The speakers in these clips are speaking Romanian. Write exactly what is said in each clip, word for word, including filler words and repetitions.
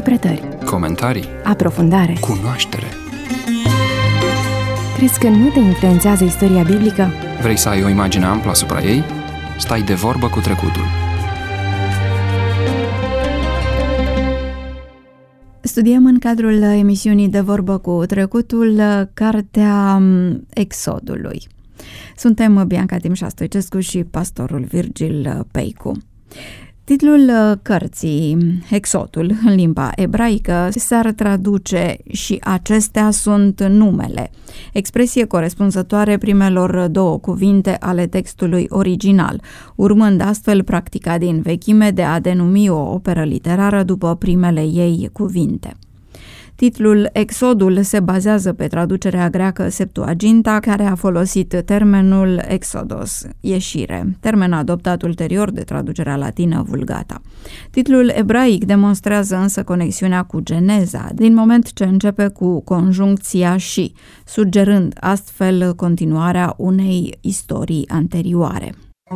Interpretări, comentarii, aprofundare, cunoaștere. Crezi că nu te influențează istoria biblică? Vrei să ai o imagine amplă asupra ei? Stai de vorbă cu trecutul. Studiem în cadrul emisiunii De vorbă cu trecutul cartea Exodului. Suntem Bianca Timșa Stoicescu și pastorul Virgil Peicu. Titlul cărții, Exodul, în limba ebraică, s-ar traduce și acestea sunt numele, expresie corespunzătoare primelor două cuvinte ale textului original, urmând astfel practica din vechime de a denumi o operă literară după primele ei cuvinte. Titlul Exodul se bazează pe traducerea greacă Septuaginta, care a folosit termenul Exodos, ieșire, termen adoptat ulterior de traducerea latină Vulgata. Titlul ebraic demonstrează însă conexiunea cu Geneza, din moment ce începe cu conjuncția și, sugerând astfel continuarea unei istorii anterioare.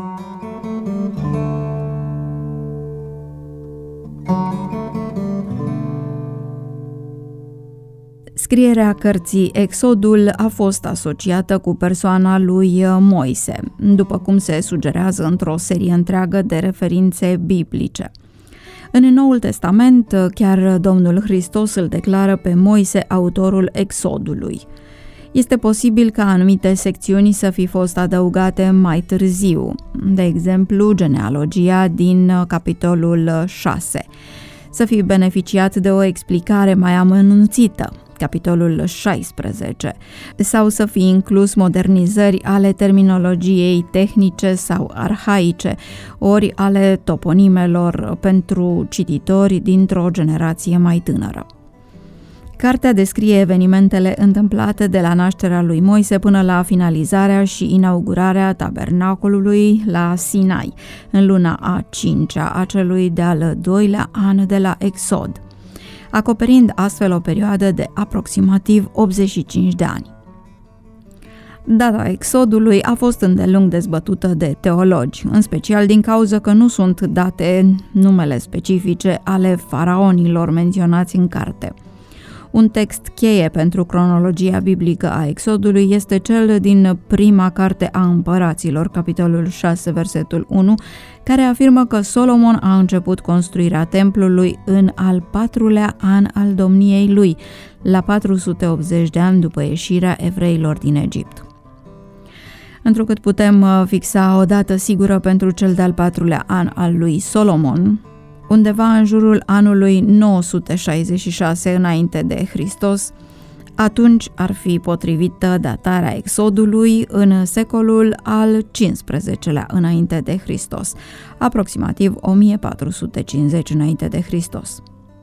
Scrierea cărții Exodul a fost asociată cu persoana lui Moise, după cum se sugerează într-o serie întreagă de referințe biblice. În Noul Testament, chiar Domnul Hristos îl declară pe Moise autorul Exodului. Este posibil ca anumite secțiuni să fi fost adăugate mai târziu, de exemplu genealogia din capitolul șase, să fi beneficiat de o explicare mai amănunțită, capitolul șaisprezece, sau să fi inclus modernizări ale terminologiei tehnice sau arhaice, ori ale toponimelor pentru cititori dintr-o generație mai tânără. Cartea descrie evenimentele întâmplate de la nașterea lui Moise până la finalizarea și inaugurarea tabernacolului la Sinai, în luna a cincea a celui de-al doilea an de la Exod, acoperind astfel o perioadă de aproximativ optzeci și cinci de ani. Data Exodului a fost îndelung dezbătută de teologi, în special din cauza că nu sunt date numele specifice ale faraonilor menționați în carte. Un text cheie pentru cronologia biblică a Exodului este cel din prima carte a împăraților, capitolul șase, versetul unu, care afirmă că Solomon a început construirea templului în al patrulea an al domniei lui, la patru sute optzeci de ani după ieșirea evreilor din Egipt. Întrucât putem fixa o dată sigură pentru cel de-al patrulea an al lui Solomon, undeva în jurul anului nouă sute șaizeci și șase înainte de Hristos, atunci ar fi potrivită datarea Exodului în secolul al cincisprezecelea înainte de Hristos, aproximativ o mie patru sute cincizeci înainte de Hristos.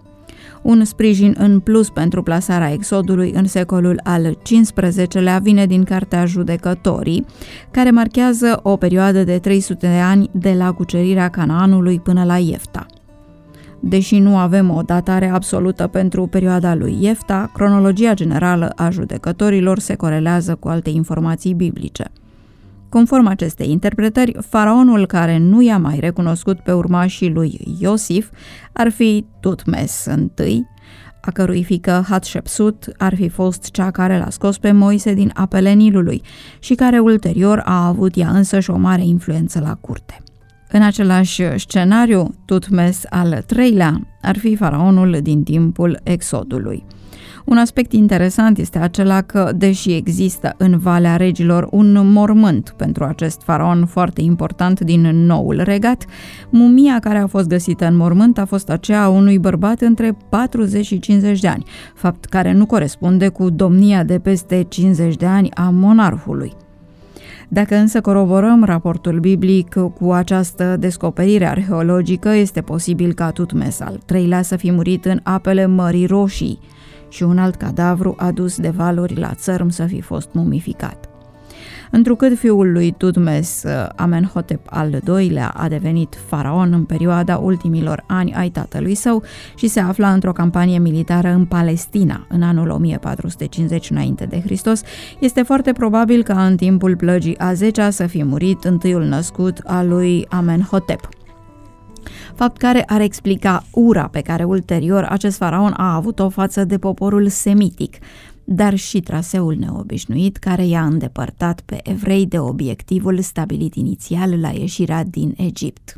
Un sprijin în plus pentru plasarea Exodului în secolul al cincisprezecelea vine din Cartea Judecătorii, care marchează o perioadă de trei sute de ani de la cucerirea Canaanului până la Iefta. Deși nu avem o datare absolută pentru perioada lui Iefta, cronologia generală a judecătorilor se corelează cu alte informații biblice. Conform acestei interpretări, faraonul care nu i-a mai recunoscut pe urmașii lui Iosif ar fi Tutmes I, a cărui fiică Hatshepsut ar fi fost cea care l-a scos pe Moise din apele Nilului și care ulterior a avut ea însăși o mare influență la curte. În același scenariu, Tutmes al treilea ar fi faraonul din timpul Exodului. Un aspect interesant este acela că, deși există în Valea Regilor un mormânt pentru acest faraon foarte important din noul regat, mumia care a fost găsită în mormânt a fost aceea a unui bărbat între patruzeci și cincizeci de ani, fapt care nu corespunde cu domnia de peste cincizeci de ani a monarhului. Dacă însă coroborăm raportul biblic cu această descoperire arheologică, este posibil ca Tutmes al treilea să fi murit în apele Mării Roșii și un alt cadavru adus de valuri la țărm să fi fost mumificat. Întrucât fiul lui Tutmes, Amenhotep al doilea, a devenit faraon în perioada ultimilor ani ai tatălui său și se afla într-o campanie militară în Palestina în anul o mie patru sute cincizeci înainte de Hristos, este foarte probabil ca în timpul plăgii a zecea să fi murit întâiul născut al lui Amenhotep. fapt care ar explica ura pe care ulterior acest faraon a avut-o față de poporul semitic, dar și traseul neobișnuit care i-a îndepărtat pe evrei de obiectivul stabilit inițial la ieșirea din Egipt.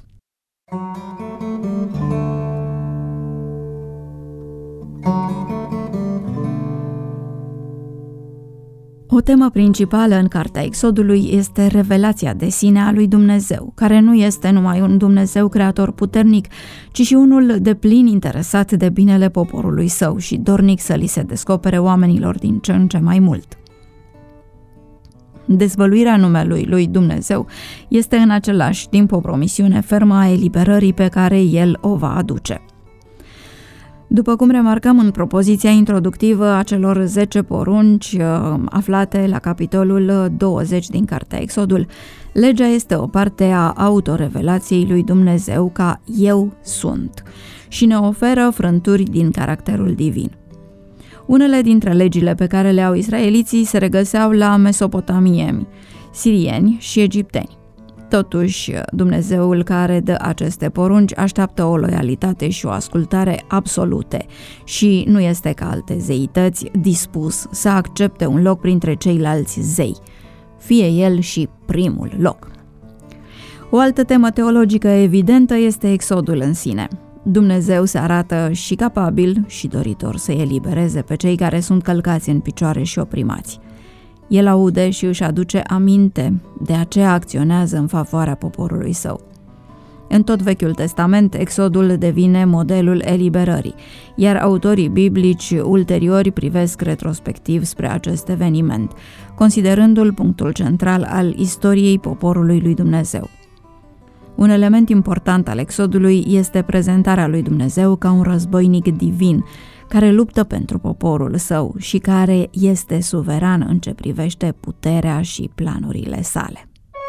O temă principală în Cartea Exodului este revelația de sine a lui Dumnezeu, care nu este numai un Dumnezeu creator puternic, ci și unul deplin interesat de binele poporului său și dornic să li se descopere oamenilor din ce în ce mai mult. Dezvăluirea numelui lui Dumnezeu este în același timp o promisiune fermă a eliberării pe care El o va aduce. După cum remarcăm în propoziția introductivă a celor zece porunci aflate la capitolul douăzeci din Cartea Exodul, legea este o parte a autorevelației lui Dumnezeu ca Eu sunt și ne oferă frânturi din caracterul divin. Unele dintre legile pe care le au israeliții se regăseau la mesopotamieni, sirieni și egipteni. Totuși, Dumnezeul care dă aceste porunci așteaptă o loialitate și o ascultare absolute și nu este ca alte zeități dispus să accepte un loc printre ceilalți zei, fie el și primul loc. O altă temă teologică evidentă este Exodul în sine. Dumnezeu se arată și capabil și doritor să elibereze pe cei care sunt călcați în picioare și oprimați. El aude și își aduce aminte, de aceea acționează în favoarea poporului său. În tot Vechiul Testament, Exodul devine modelul eliberării, iar autorii biblici ulteriori privesc retrospectiv spre acest eveniment, considerându-l punctul central al istoriei poporului lui Dumnezeu. Un element important al Exodului este prezentarea lui Dumnezeu ca un războinic divin, care luptă pentru poporul său și care este suveran în ce privește puterea și planurile sale.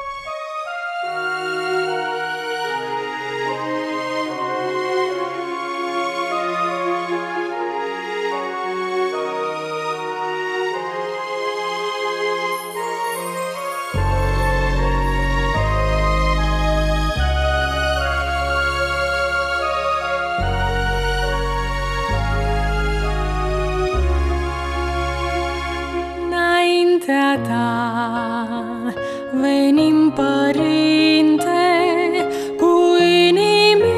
Ta, venim, Părinte, cu inimile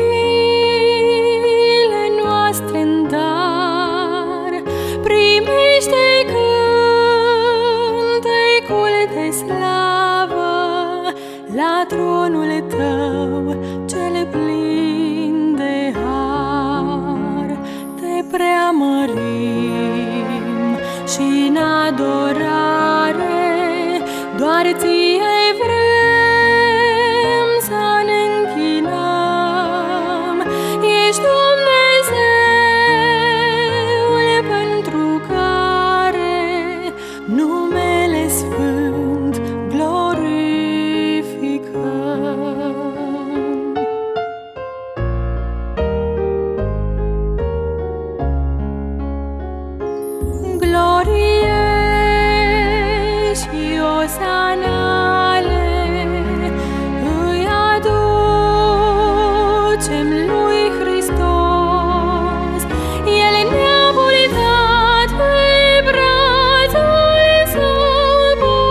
noastre în dar, primește cântecul de slavă la tronul Tău cel plin de har. Te preamărim și în adorare doar Ție vrem să ne închinăm. Ești Dumnezeul pentru care numele Sfânt glorificăm. Glorie și osanale îi aducem lui Hristos. El ne-a purtat pe brațul Său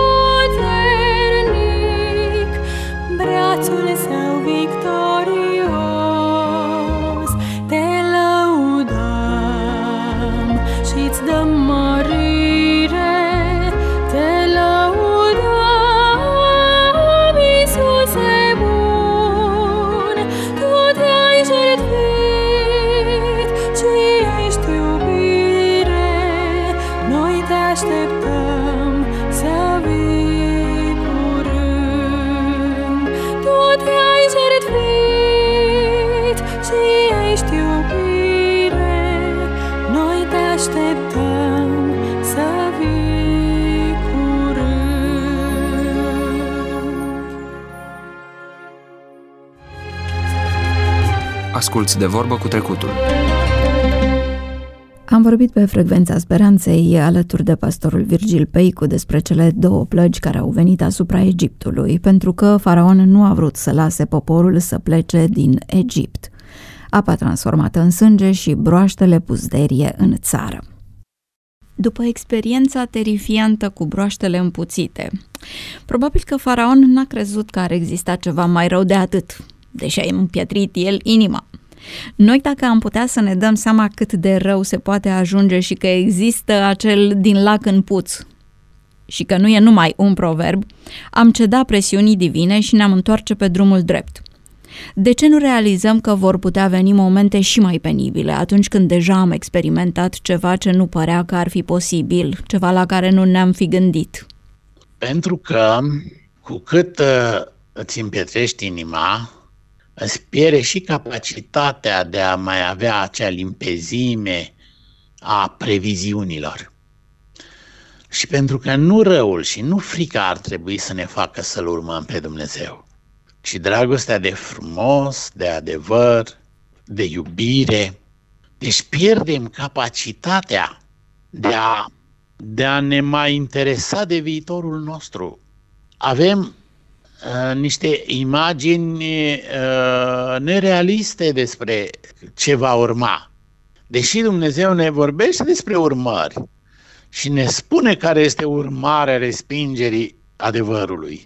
puternic, brațul Său victorios. Te lăudăm și-ți dăm mărire, te lăudăm, Iisuse bun. Tu te-ai jertfit și ești iubire, noi te așteptăm să vii curând. Tu te-ai jertfit și ești iubire, noi te așteptăm să vii curând. Asculți De Vorbă cu Trecutul. Am vorbit pe Frecvența Speranței alături de pastorul Virgil Peicu despre cele două plăgi care au venit asupra Egiptului, pentru că faraon nu a vrut să lase poporul să plece din Egipt. apa transformată în sânge și broaștele puzderie în țară. După experiența terifiantă cu broaștele împuțite, probabil că faraon n-a crezut că ar exista ceva mai rău de atât, deși a împietrit el inima. Noi, dacă am putea să ne dăm seama cât de rău se poate ajunge și că există acel din lac în puț și că nu e numai un proverb, am cedat presiunii divine și ne-am întoarce pe drumul drept. De ce nu realizăm că vor putea veni momente și mai penibile, atunci când deja am experimentat ceva ce nu părea că ar fi posibil, ceva la care nu ne-am fi gândit? Pentru că cu cât uh, îți împietrești inima, îți pierde și capacitatea de a mai avea acea limpezime a previziunilor. Și pentru că nu răul și nu frica ar trebui să ne facă să-L urmăm pe Dumnezeu, ci dragostea de frumos, de adevăr, de iubire. Deci pierdem capacitatea de a, de a ne mai interesa de viitorul nostru. Avem uh, niște imagini uh, nerealiste despre ce va urma. Deși Dumnezeu ne vorbește despre urmări și ne spune care este urmarea respingerii adevărului,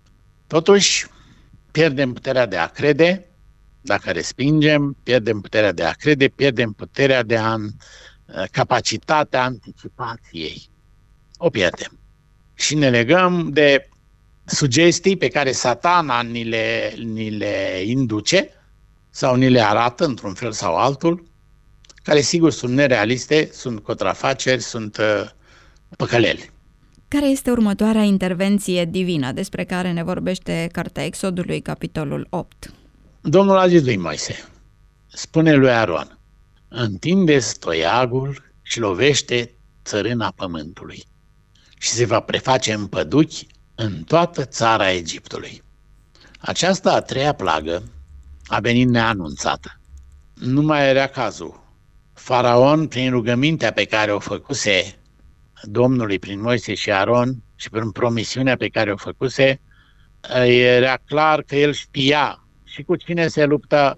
totuși pierdem puterea de a crede. Dacă respingem, pierdem puterea de a crede, pierdem puterea de a, capacitatea anticipației. O pierdem. Și ne legăm de sugestii pe care Satana ni le, ni le induce sau ni le arată într-un fel sau altul, care sigur sunt nerealiste, sunt contrafaceri, sunt uh, păcăleli. Care este următoarea intervenție divină despre care ne vorbește Cartea Exodului, capitolul opt? Domnul a zis lui Moise, spune lui Aron, întinde-ți toiagul și lovește țărâna pământului și se va preface în păduchi în toată țara Egiptului. Aceasta a treia plagă a venit neanunțată. Nu mai era cazul. Faraon, prin rugămintea pe care o făcuse Domnului prin Moise și Aron și prin promisiunea pe care o făcuse, era clar că el știa și cu cine se luptă,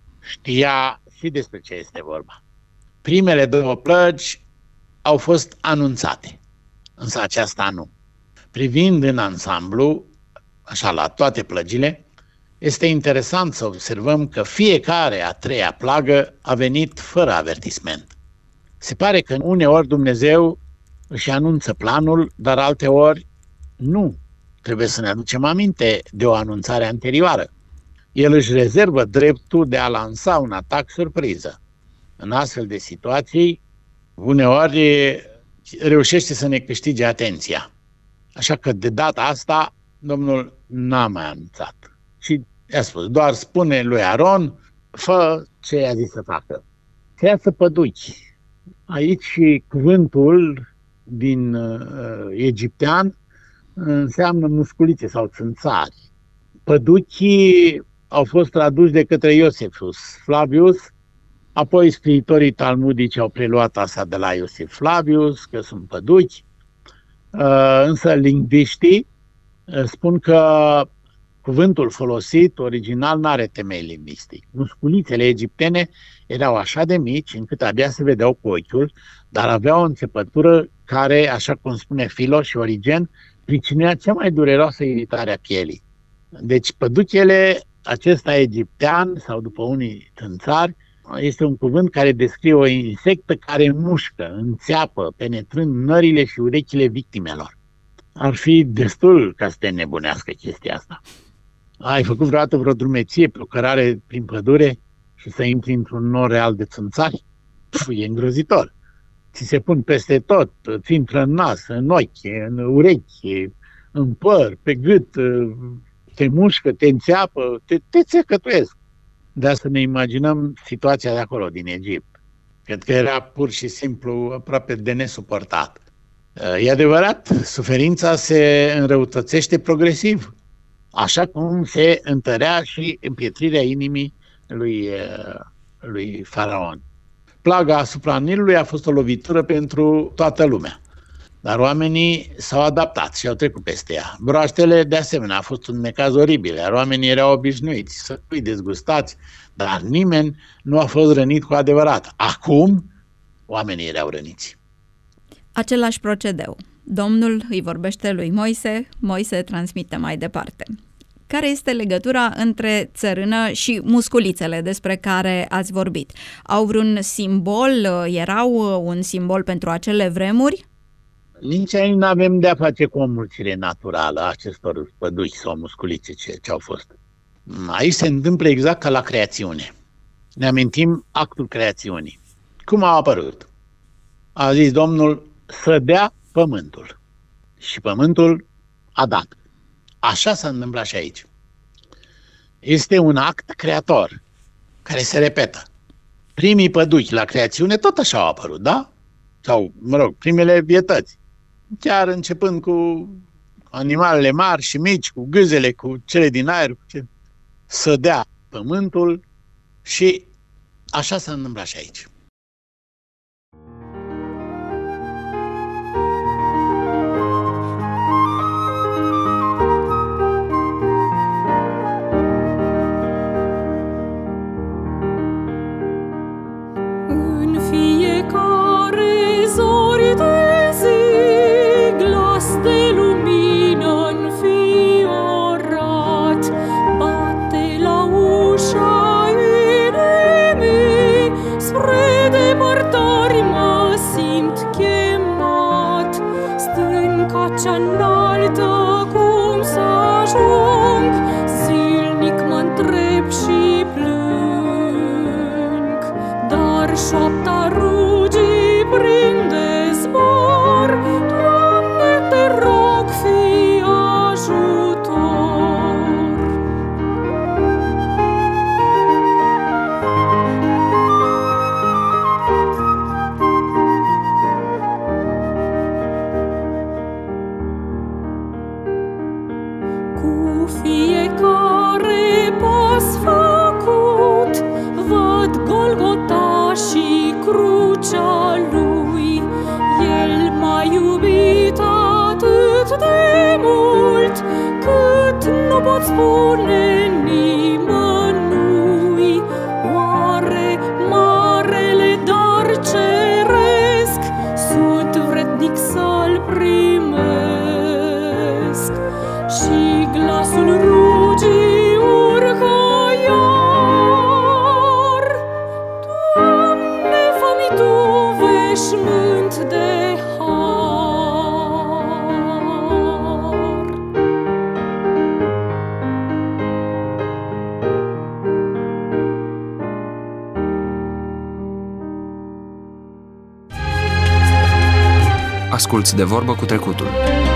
știa și despre ce este vorba. Primele două plăgi au fost anunțate, însă aceasta nu. Privind în ansamblu, așa la toate plăgile, este interesant să observăm că fiecare a treia plagă a venit fără avertisment. Se pare că uneori Dumnezeu își anunță planul, dar alteori nu. Trebuie să ne aducem aminte de o anunțare anterioară. El își rezervă dreptul de a lansa un atac surpriză. În astfel de situații, uneori reușește să ne câștige atenția. Așa că de data asta, Domnul n-a mai anunțat. Și i-a spus, doar spune lui Aron, fă ce i-a zis să facă. Să iasă păduchi. Aici cuvântul din uh, egiptean înseamnă musculițe sau țânțari. Păduchii au fost traduși de către Iosifus Flavius, apoi scriitorii talmudici au preluat asta de la Iosif Flavius, că sunt păduchi, uh, însă lingviștii uh, spun că cuvântul folosit original nu are temei lingvistic. Musculițele egiptene erau așa de mici încât abia se vedeau cu ochiul, dar aveau o înțepătură care, așa cum spune Filo și Origen, pricinuia cea mai dureroasă iritare a pielii. Deci păduchele acesta egiptean, sau după unii țânțari, este un cuvânt care descrie o insectă care mușcă, înțeapă, penetrând nările și urechile victimelor. Ar fi destul ca să te nebunească chestia asta. Ai făcut vreodată vreo drumeție pe o cărare prin pădure și să intri într-un nor real de țânțari? Pf, e îngrozitor. Ți se pun peste tot, ți intră în nas, în ochi, în urechi, în păr, pe gât, te mușcă, te înțeapă, te, te țecătuiesc. De asta ne imaginăm situația de acolo, din Egipt. Cred că era pur și simplu aproape de nesuportat. E adevărat, suferința se înrăutățește progresiv, așa cum se întărea și împietrirea inimii lui, lui Faraon. Plaga asupra Nilului a fost o lovitură pentru toată lumea. Dar oamenii s-au adaptat și au trecut peste ea. Broaștele, de asemenea, a fost un necaz oribil, iar oamenii erau obișnuiți să fie dezgustați, dar nimeni nu a fost rănit cu adevărat. Acum, oamenii erau răniți. Același procedeu. Domnul îi vorbește lui Moise, Moise transmite mai departe. Care este legătura între țărână și musculițele despre care ați vorbit? Au vreun simbol? Erau un simbol pentru acele vremuri? Nici aici nu avem de-a face cu o mulțire naturală a acestor păduchi sau musculițe ce, ce au fost. Aici se întâmplă exact ca la creațiune. Ne amintim actul creațiunii. Cum au apărut? A zis Domnul să dea pământul. Și pământul a dat. Așa s-a întâmplat și aici. Este un act creator care se repetă. Primii păduchi la creațiune tot așa au apărut, da? Sau, mă rog, primele vietăți. Chiar începând cu animalele mari și mici, cu gâzele, cu cele din aer, să dea pământul și așa s-a întâmplat și aici. Șoapta rugii prinde zbor, Doamne, te rog, fii ajutor. Cu fiecare pas făcut, văd Golgota și crucea lui. El m-a iubit atât de mult, cât nu pot spune nimănui. Oare marele dar ceresc sunt vrednic să-l primesc? Și glasul rugii urcă iar, Doamne, fă-mi Tu veșmânt de har. Asculți De Vorbă cu Trecutul.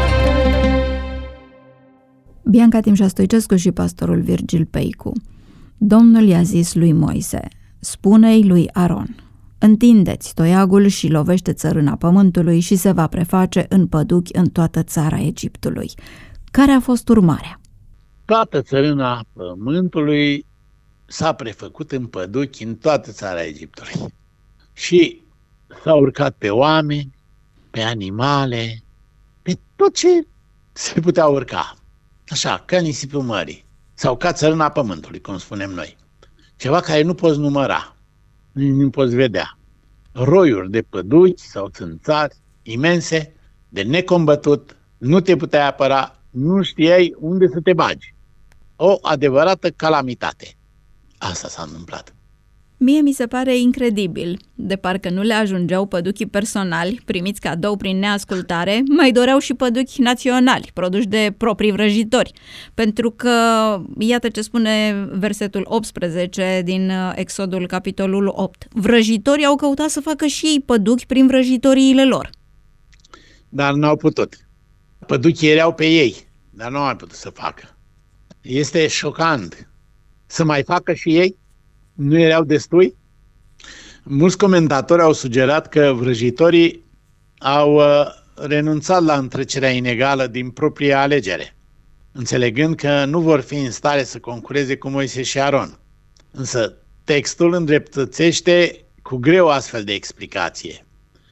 Bianca Timșa Stoicescu și pastorul Virgil Peicu. Domnul i-a zis lui Moise, spune-i lui Aron, întindeți toiagul și lovește țărâna pământului și se va preface în păduchi în toată țara Egiptului. Care a fost urmarea? Toată țărâna pământului s-a prefăcut în păduchi în toată țara Egiptului. Și s-a urcat pe oameni, pe animale, pe tot ce se putea urca. Așa, ca nisipul mării, sau ca țărâna pământului, cum spunem noi. Ceva care nu poți număra, nu poți vedea. Roiuri de păduchi sau țânțari imense, de necombătut, nu te puteai apăra, nu știai unde să te bagi. O adevărată calamitate. Asta s-a întâmplat. Mie mi se pare incredibil. De parcă nu le ajungeau păduchii personali, primiți cadou prin neascultare, mai doreau și păduchi naționali, produși de proprii vrăjitori. Pentru că, iată ce spune versetul optsprezece din Exodul, capitolul opt. Vrăjitorii au căutat să facă și ei păduchi prin vrăjitoriile lor. Dar n-au putut. Păduchii erau pe ei, dar nu au putut să facă. Este șocant să mai facă și ei. Nu erau destui? Mulți comentatori au sugerat că vrăjitorii au uh, renunțat la întrecerea inegală din propria alegere, înțelegând că nu vor fi în stare să concureze cu Moise și Aron. Însă textul îndreptățește cu greu astfel de explicație.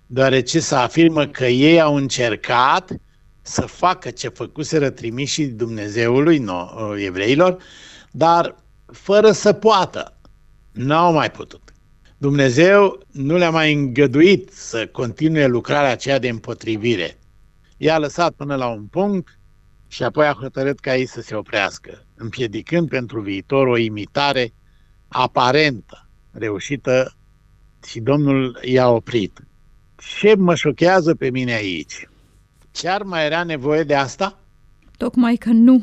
deoarece se afirmă că ei au încercat să facă ce făcuseră trimișii Dumnezeului, no, evreilor, dar fără să poată. N-au mai putut. Dumnezeu nu le-a mai îngăduit să continue lucrarea aceea de împotrivire. I-a lăsat până la un punct și apoi a hotărât ca ei să se oprească, împiedicând pentru viitor o imitare aparentă, reușită, și Domnul i-a oprit. Ce mă șochează pe mine aici? Chiar mai era nevoie de asta? Tocmai că nu.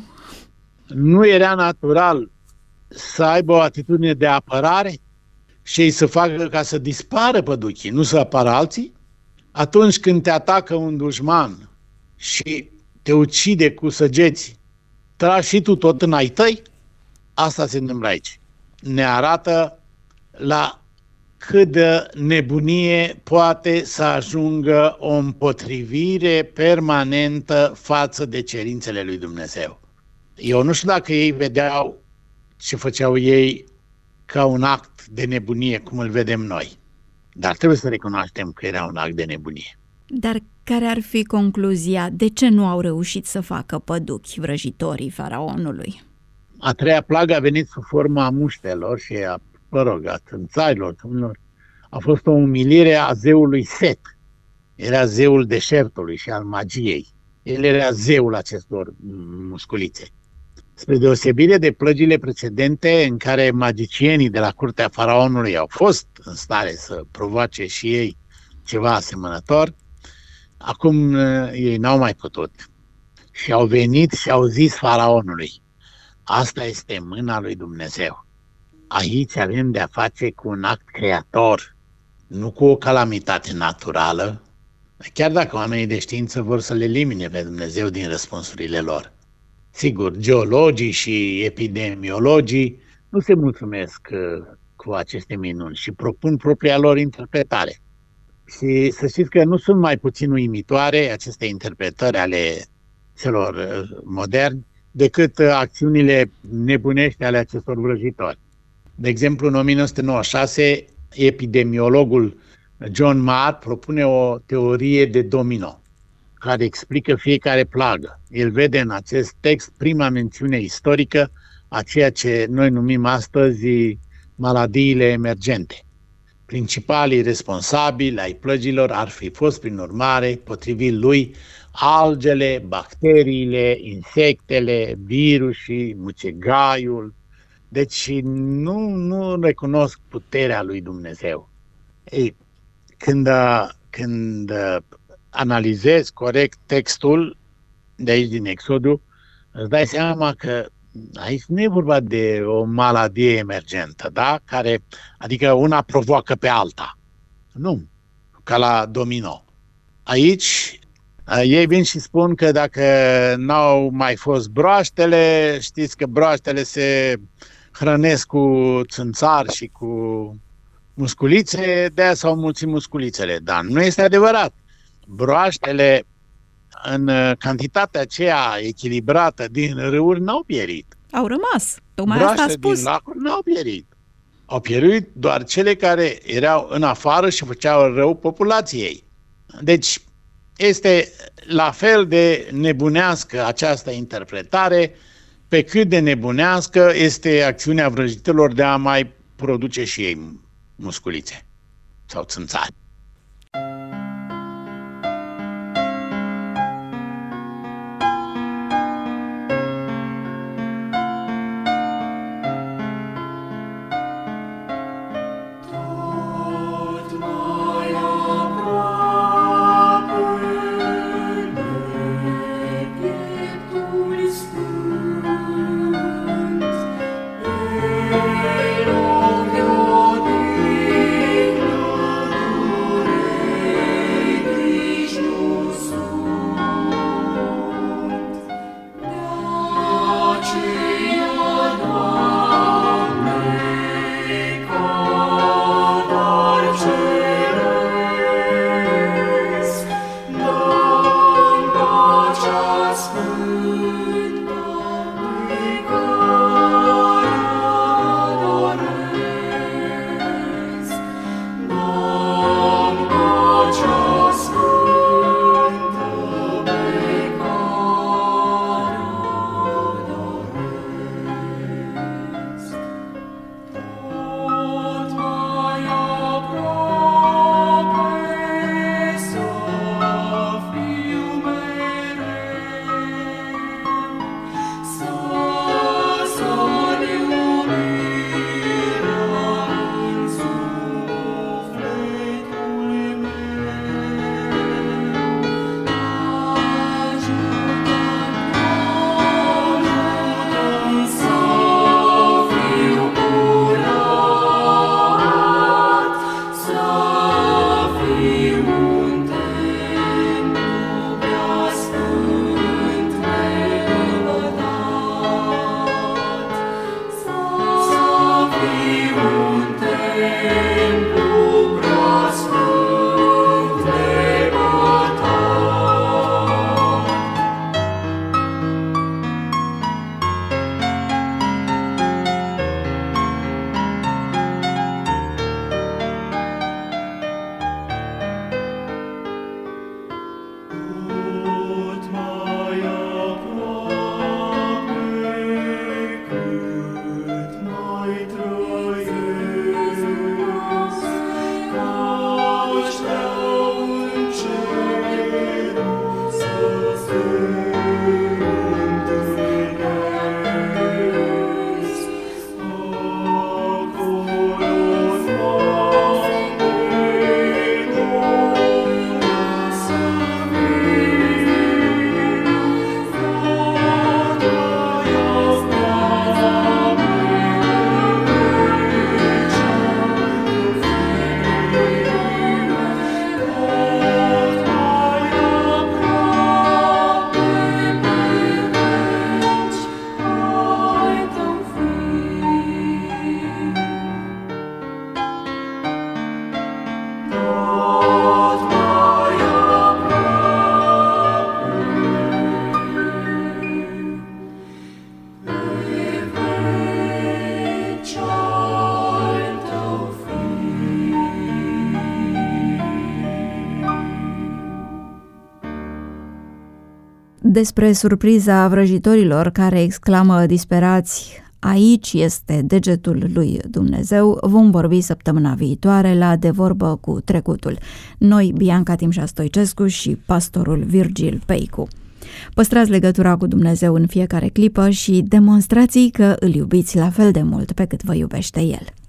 Nu era natural să aibă o atitudine de apărare și ei să facă ca să dispară păduchii, nu să apară alții? Atunci când te atacă un dușman și te ucide cu săgeți, tragi și tu tot în ai tăi? Asta se întâmplă aici. Ne arată la cât de nebunie poate să ajungă o împotrivire permanentă față de cerințele lui Dumnezeu. Eu nu știu dacă ei vedeau ce făceau ei ca un act de nebunie, cum îl vedem noi. Dar trebuie să recunoaștem că era un act de nebunie. Dar care ar fi concluzia? De ce nu au reușit să facă păduchi vrăjitorii faraonului? A treia plagă a venit sub forma muștelor și a, mă rog, a țânțarilor. A fost o umilire a zeului Set. Era zeul deșertului și al magiei. El era zeul acestor musculițe. Spre deosebire de plăgile precedente în care magicienii de la curtea faraonului au fost în stare să provoace și ei ceva asemănător, acum ei n-au mai putut. Și au venit și au zis faraonului: asta este mâna lui Dumnezeu. Aici avem de-a face cu un act creator, nu cu o calamitate naturală, chiar dacă oamenii de știință vor să le elimine pe Dumnezeu din răspunsurile lor. Sigur, geologii și epidemiologii nu se mulțumesc cu aceste minuni și propun propria lor interpretare. Și să știți că nu sunt mai puțin uimitoare aceste interpretări ale celor moderni decât acțiunile nebunești ale acestor vrăjitori. De exemplu, în o mie nouă sute nouăzeci și șase, epidemiologul John Marr propune o teorie de domino care explică fiecare plagă. El vede în acest text prima mențiune istorică a ceea ce noi numim astăzi maladiile emergente. Principalii responsabili ai plăgilor ar fi fost, prin urmare, potrivit lui, algele, bacteriile, insectele, virusii, mucegaiul. Deci nu, nu recunosc puterea lui Dumnezeu. Ei, când, când analizezi corect textul de aici din Exodul, îți dai seama că aici nu e vorba de o maladie emergentă, da? Care, adică una provoacă pe alta. Nu, ca la domino. Aici ei vin și spun că dacă n-au mai fost broaștele, știți că broaștele se hrănesc cu țânțar și cu musculițe, de-aia s-au mulțit musculițele. Dar nu este adevărat. Broaștele în cantitatea aceea echilibrată din râuri n-au pierit. Au rămas. Tocmai asta a spus. Din lacuri n-au pierit. Au pierit doar cele care erau în afară și făceau rău populației. Deci este la fel de nebunească această interpretare, pe cât de nebunească este acțiunea vrăjitorilor de a mai produce și ei musculițe sau țânțari. Despre surpriza vrăjitorilor care exclamă disperați: aici este degetul lui Dumnezeu, vom vorbi săptămâna viitoare la De Vorbă cu Trecutul. Noi, Bianca Timșa Stoicescu și pastorul Virgil Peicu. Păstrați legătura cu Dumnezeu în fiecare clipă și demonstrați că îl iubiți la fel de mult pe cât vă iubește El.